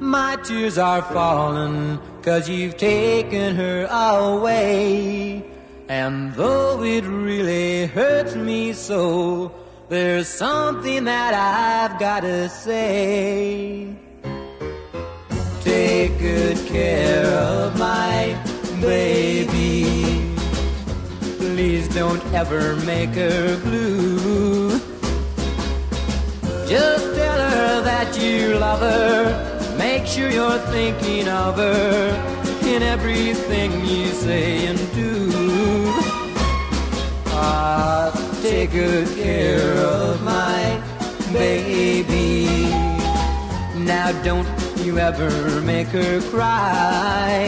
My tears are falling 'cause you've taken her away. And though it really hurts me so, there's something that I've gotta say. Take good care of my baby. Please don't ever make her blue. Just tell her that you love her. Make sure you're thinking of her in everything you say and do. Ah, take good care of my baby. Now don't you ever make her cry.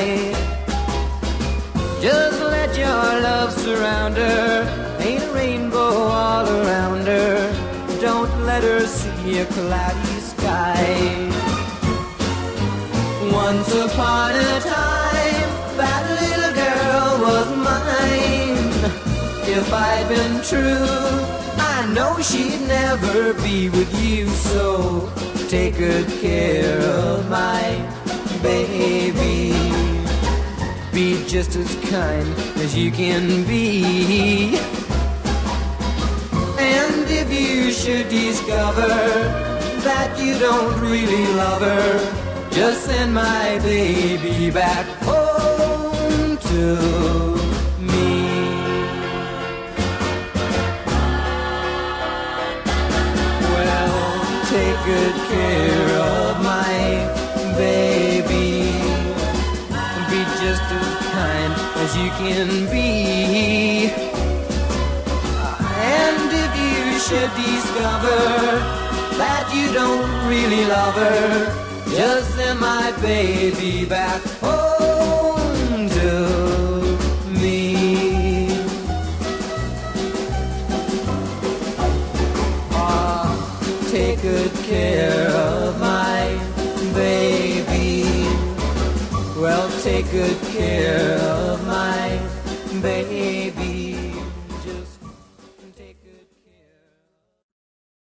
Just let your love surround her. Ain't a rainbow all around her. Don't let her see a cloudy sky. Once upon a time, that little girl was mine. If I'd been true, I know she'd never be with you. So take good care of my baby. Be just as kind as you can be. And if you should discover that you don't really love her, just send my baby back home to me. Well, take good care of my baby. Be just as kind as you can be. And if you should discover that you don't really love her, just send my baby back home to me. Ah, take good care of my baby. Well, take good care